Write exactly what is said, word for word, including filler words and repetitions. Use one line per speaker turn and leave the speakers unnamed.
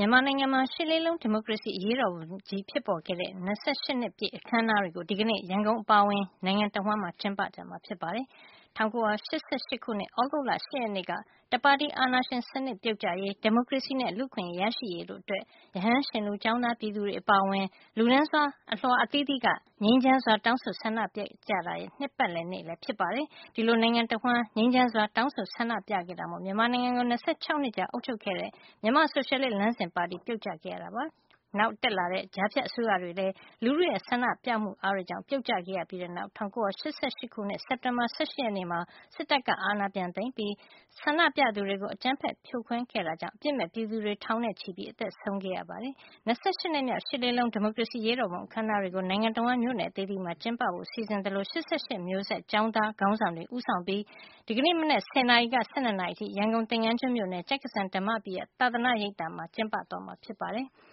မြန်မာနိုင်ငံမှာရှစ်လေးလုံးဒီမိုကရေစီအရေးတော်ပုံကြီးဖြစ်ပေါ်ခဲ့တဲ့၂၈နှစ်ပြည့်အခမ်းအနားတွေကိုဒီကနေ့ရန်ကုန်အပါအဝင်နိုင်ငံတဝန်းမှာကျင်းပကြမှာဖြစ်ပါတယ်။၁၉၈၈ခုနှစ်သြဂုတ်လ၈ရက်နေ့ကတပါတီအာဏာရှင်စနစ်ပြုတ်ကျရေးဒီမိုကရေစီနဲ့လူ့အခွင့်အရေးရရှိရေးတို့အတွက်ရဟန်းရှင်လူကျောင်းသားပြည်သူတွေအပါအဝင်လူတန်းစားအလွှာအသီးသီးကငြိမ်းချမ်းစွာတောင်းဆိုဆန္ဒပြကြတာရဲ့နှစ်ပတ်လည်နေ့လည်းဖြစ်ပါတယ်။ဒီလိုနိုင်ငံတဝန်းငြိမ်းချမ်းစွာတောင်းဆိုဆန္ဒပြခဲ့တာမို့မြန်မာနိုင်ငံကို၂၆နှစ်ကြာအုပ်ချုပ်ခဲ့တဲ့မြန်မာဆိုရှယ်လစ်လမ်းစဉ်ပါတီပြုတ်ကျခဲ့ရတာပါ။နောက်တက်လာတဲ့ကြားဖြတ်အစိုးရတွေလည်းလူထုရဲ့ဆန္ဒပြမှုအားတွေကြောင့်ပြုတ်ကျခဲ့ရပြီးတဲ့နောက်၁၉၈၈ခုနှစ်စက်တင်ဘာ၁၈ရက်နေ့မှာစစ်တပ်ကအာဏာပြန်သိမ်းပြီးဆန္ဒပြသူတွေကိုအကြမ်းဖက်ဖြိုခွင်းခဲ့တာကြောင့်အပြစ်မဲ့ပြည်သူတွေထောင်နဲ့ချီပြီးအသက်ဆုံးခဲ့ရပါတယ်။၂၈နှစ်မြောက်ရှစ်လေးလုံးဒီမိုကရေစီရေးတော်ပုံအခမ်းအနားတွေကိုနိုင်ငံတော်ဝန်မြို့နယ်အသီးသီးမှာကျင်းပဖို့စီစဉ်သလို၈၈မျိုးဆက်ကျောင်းသားခေါင်းဆောင်တွေဦးဆောင်ပြီးဒီကနေ့မနက်၁၀နာရီက၁၂နာရီအထိရန်ကုန်သင်္ကန်းကျွန်းမြို့နယ်ကျိက္ကဆံဓမ္မပီယသာသနာရိပ်သာမှာကျင်းပသွားမှာဖြစ်ပါတယ်။